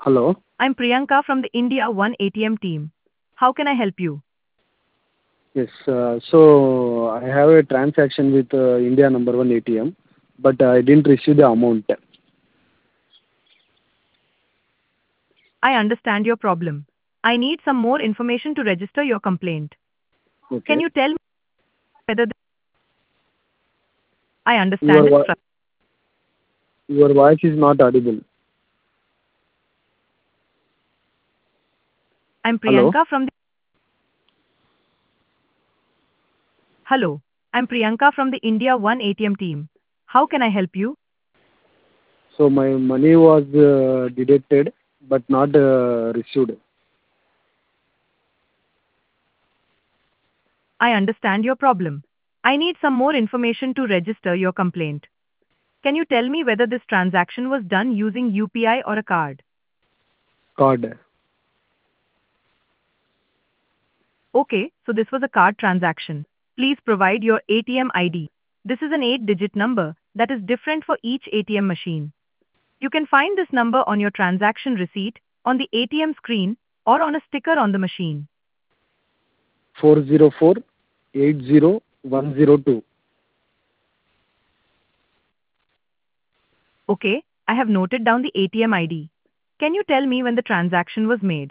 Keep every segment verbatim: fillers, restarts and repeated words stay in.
Hello. I'm Priyanka from the India One A T M team. How can I help you? Yes. Uh, so I have a transaction with uh, India number one A T M, but I didn't receive the amount. I understand your problem. I need some more information to register your complaint. Can Okay. you tell me whether the- I Your understand it's vo- frustrating? your voice is not audible. I'm Hello. Priyanka from the Hello. I'm Priyanka from the India One A T M team. How can I help you? So my money was uh, deducted, but not uh, received. I understand your problem. I need some more information to register your complaint. Can you tell me whether this transaction was done using U P I or a card? Card. Okay, so this was a card transaction. Please provide your A T M I D. This is an eight digit number that is different for each A T M machine. You can find this number on your transaction receipt, on the A T M screen, or on a sticker on the machine. Four zero four eight zero one zero two. Okay, I have noted down the A T M I D. Can you tell me when the transaction was made?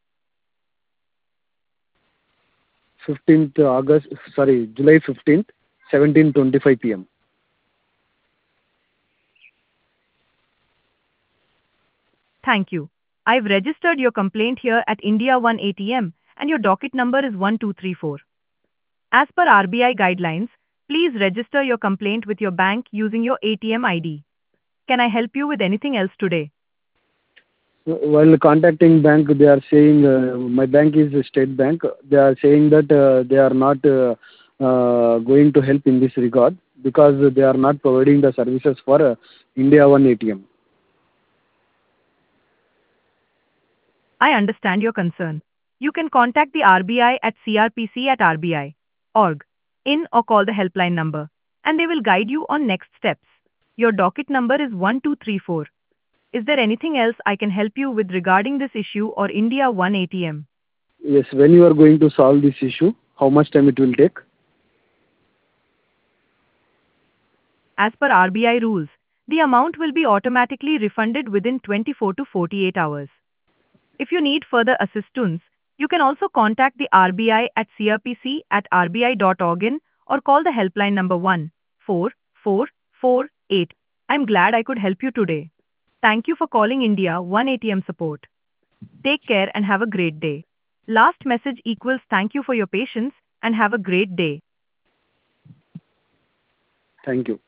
Fifteenth August. Sorry, July fifteenth, seventeen twenty five p m. Thank you. I've registered your complaint here at India One A T M and your docket number is one two three four. As per R B I guidelines, please register your complaint with your bank using your A T M I D. Can I help you with anything else today? While contacting bank, they are saying uh, my bank is a State Bank. They are saying that uh, they are not uh, uh, going to help in this regard because they are not providing the services for uh, India One A T M. I understand your concern. You can contact the R B I at C R P C at R B I dot org in or call the helpline number, and they will guide you on next steps. Your docket number is one two three four. Is there anything else I can help you with regarding this issue or India One A T M? Yes, when you are going to solve this issue, how much time it will take? As per R B I rules, the amount will be automatically refunded within twenty-four to forty-eight hours. If you need further assistance, you can also contact the R B I at C R P C at R B I dot org in or call the helpline number one four four four eight. I'm glad I could help you today. Thank you for calling India One A T M support. Take care and have a great day. Last message equals thank you for your patience and have a great day. Thank you.